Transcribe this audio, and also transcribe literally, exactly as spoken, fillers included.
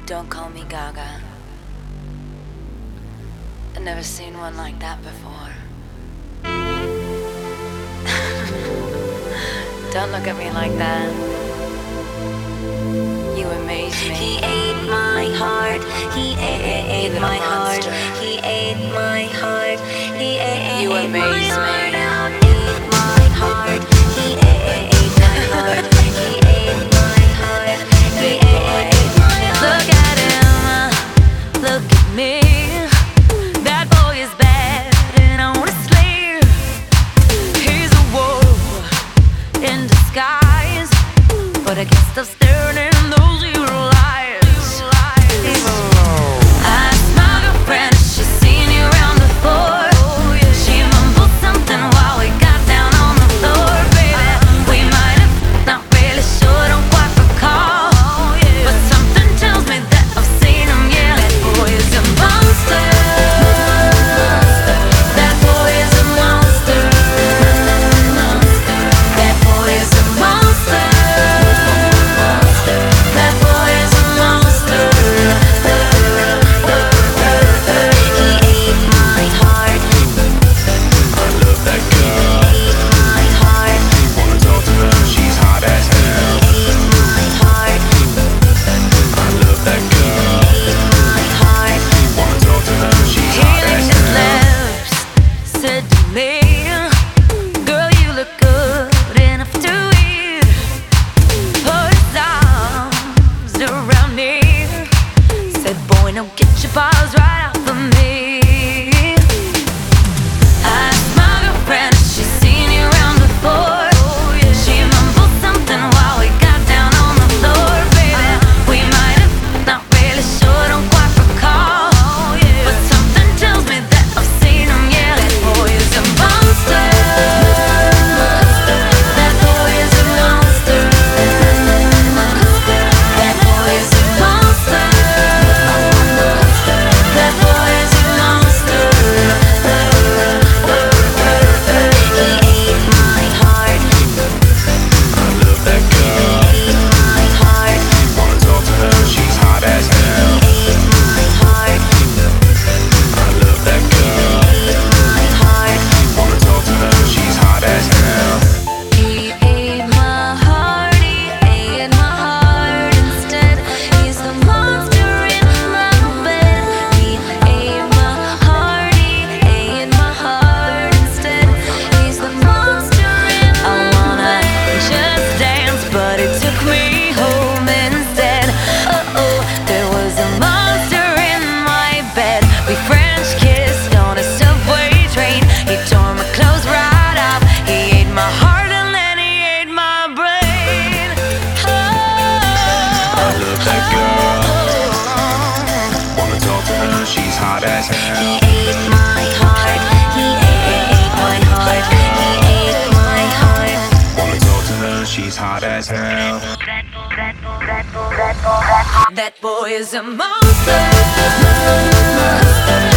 Don't call me Gaga. I've never seen one like that before. Don't look at me like that. You amaze me. He ate my heart. He ate my heart. He ate my heart. He ate You amaze me. Ate my heart. He ate my heart. He ate my heart. He ate my heart. Look at him. Look at me. That boy is bad, and honestly, he's a wolf in disguise. But I guess I'm staring in those evil eyes. I asked my girlfriend if she's seen you around before. She mumbled something while we got down on the floor, baby. We might have, not really sure, don't quite recall. But something tells me that I've seen him, yeah. That boy is a monster. That boy is a monster. That boy is a monster. That boy is a monster. He ate my heart. I love that girl. He ate my heart. Wanna talk to her, she's hot as hell. He ate my heart. I love that girl. He ate my heart. Wanna talk to her, she's He hot as licked his hell. lips, said to me, "Girl, you look good enough to eat." Put his arms around me, said, "Boy, now get your paws right off of me." I asked my girlfriend if she's seen you around before. She mumbled something while we got down on the floor, baby. We might have, not really sure, don't quite recall. But something tells me that I've seen him, yeah. That boy is a monster. That boy is a monster. That boy is a monster. That boy is a monster. He ate my heart. I love that girl. He ate my heart. Wanna talk to her, she's hot as hell. He ate my heart. I love that girl. He ate my heart. Wanna talk to her, she's hot as hell. He ate my heart, he ate my heart instead. He's the monster in my bed. He ate my heart, he ate my heart instead. He's the monster in my bed. I wanna just dance, but it took me home instead. Oh oh, there was a monster in my bed. We French kissed on a subway train. He tore my clothes right off. He ate my heart and then he ate my brain. I love that girl. Wanna talk to her, she's hot as He hell. ate my heart. He ate my heart. He ate my heart. Wanna talk to her, she's hot as hell. That boy is a monster.